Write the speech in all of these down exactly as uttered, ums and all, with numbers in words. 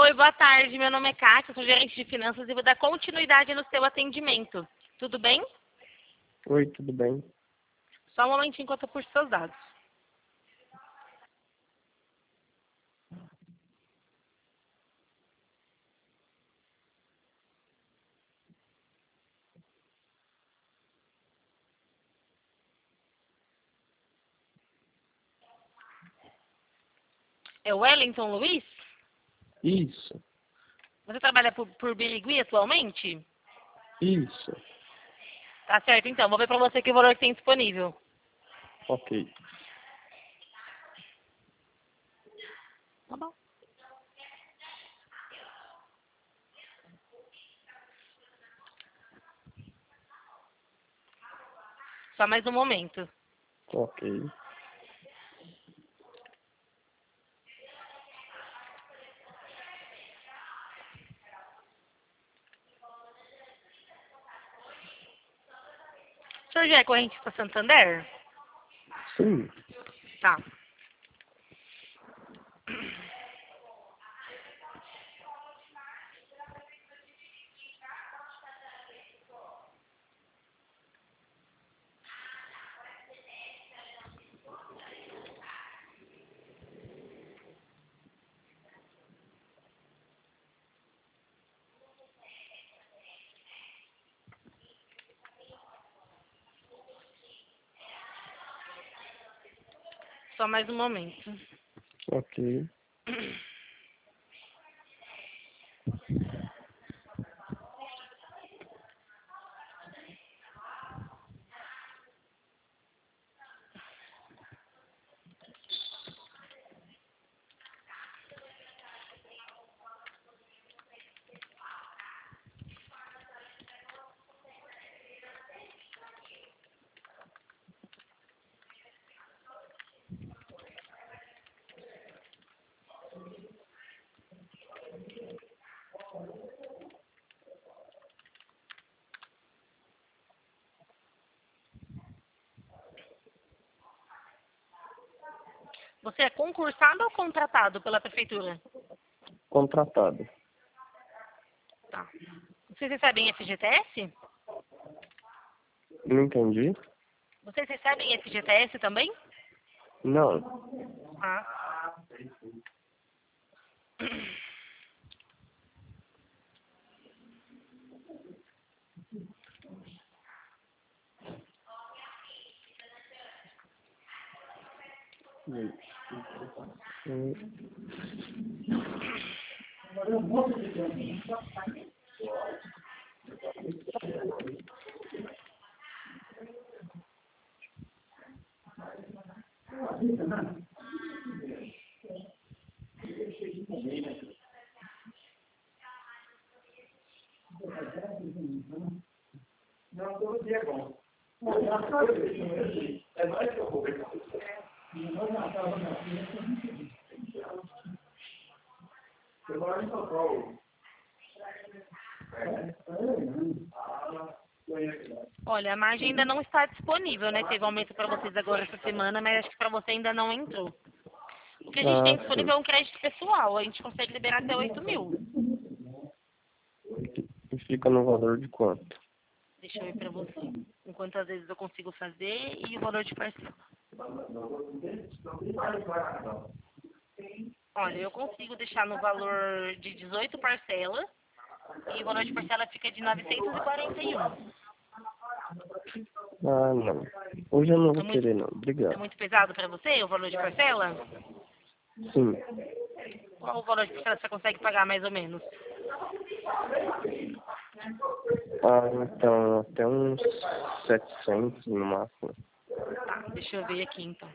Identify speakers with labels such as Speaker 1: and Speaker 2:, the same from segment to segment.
Speaker 1: Oi, boa tarde. Meu nome é Kátia, sou gerente de finanças e vou dar continuidade no seu atendimento. Tudo bem?
Speaker 2: Oi, tudo bem?
Speaker 1: Só um momentinho enquanto eu puxo seus dados. É o Wellington Luiz?
Speaker 2: Isso,
Speaker 1: Você trabalha por, por Birigui atualmente?
Speaker 2: isso,
Speaker 1: Tá certo, então. Vou ver pra você que valor que tem disponível.
Speaker 2: ok.
Speaker 1: Tá bom. Só mais um momento.
Speaker 2: Ok.
Speaker 1: O senhor já é correntista Santander?
Speaker 2: Sim,
Speaker 1: Tá. Só mais um momento.
Speaker 2: ok.
Speaker 1: Você é concursado ou contratado pela prefeitura?
Speaker 2: Contratado.
Speaker 1: Tá. Vocês recebem F G T S?
Speaker 2: Não entendi?
Speaker 1: Vocês recebem F G T S também?
Speaker 2: Não.
Speaker 1: Ah.
Speaker 2: Hum,
Speaker 1: Olha, a margem ainda não está disponível, né? Teve aumento para vocês agora essa semana, mas acho que para você ainda não entrou. O que a gente
Speaker 2: Ah,
Speaker 1: tem
Speaker 2: sim.
Speaker 1: disponível é um crédito pessoal. A gente consegue liberar até oito mil.
Speaker 2: E fica no valor de quanto?
Speaker 1: Deixa eu ver para você. Enquanto às vezes eu consigo fazer e o valor de parcela. Olha, eu consigo deixar no valor de dezoito parcelas e o valor de parcela fica de novecentos e quarenta e um.
Speaker 2: Ah, não. Hoje eu não
Speaker 1: É
Speaker 2: vou
Speaker 1: muito,
Speaker 2: querer, não.
Speaker 1: é
Speaker 2: Obrigado.
Speaker 1: muito pesado para você o valor de parcela?
Speaker 2: Sim.
Speaker 1: Qual o valor de parcela você consegue pagar mais ou menos?
Speaker 2: Ah, então, até uns setecentos no máximo.
Speaker 1: Tá, deixa eu ver aqui então.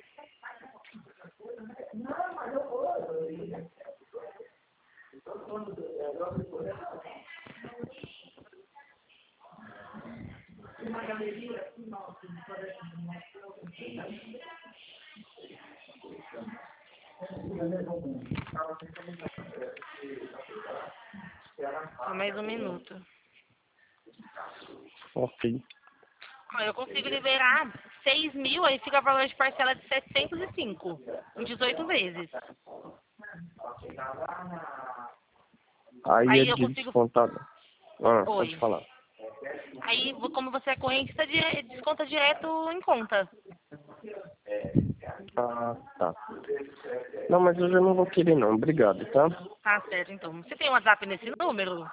Speaker 1: Só mais um minuto.
Speaker 2: Ok.
Speaker 1: Ó, eu consigo liberar seis mil, aí fica o valor de parcela de setecentos e cinco, em dezoito vezes.
Speaker 2: Aí,
Speaker 1: Aí
Speaker 2: é
Speaker 1: eu
Speaker 2: de
Speaker 1: consigo...
Speaker 2: descontado. Ah,
Speaker 1: Oi.
Speaker 2: pode falar.
Speaker 1: Aí, como você é correntista, di- desconta direto em conta.
Speaker 2: Ah, tá. Não, mas hoje eu não vou querer não. Obrigado, tá?
Speaker 1: Tá certo, então. Você tem um WhatsApp nesse número?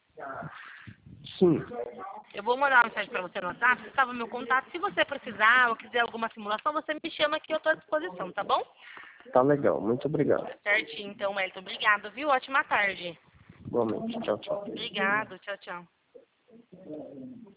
Speaker 2: Sim.
Speaker 1: Eu vou mandar uma mensagem pra você no WhatsApp, você salva meu contato. Se você precisar ou quiser alguma simulação, você me chama que eu tô à disposição, tá bom?
Speaker 2: Tá legal. Muito obrigado.
Speaker 1: Certinho, então, Wellington. Obrigado, viu? Ótima tarde.
Speaker 2: Igualmente. Tchau, tchau.
Speaker 1: Obrigado. Tchau, tchau.